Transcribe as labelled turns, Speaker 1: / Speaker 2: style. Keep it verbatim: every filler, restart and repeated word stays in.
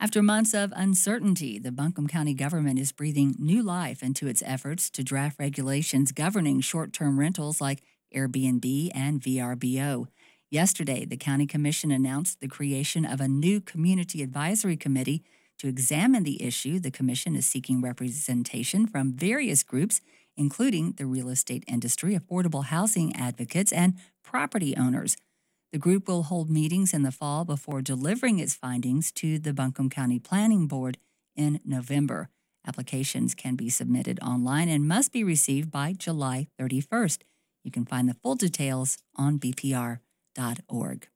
Speaker 1: After months of uncertainty, the Buncombe County government is breathing new life into its efforts to draft regulations governing short term rentals like Airbnb and V R B O. Yesterday, the County Commission announced the creation of a new Community Advisory Committee to examine the issue. The Commission is seeking representation from various groups, including the real estate industry, affordable housing advocates, and property owners. The group will hold meetings in the fall before delivering its findings to the Buncombe County Planning Board in November. Applications can be submitted online and must be received by July thirty-first. You can find the full details on b p r dot org.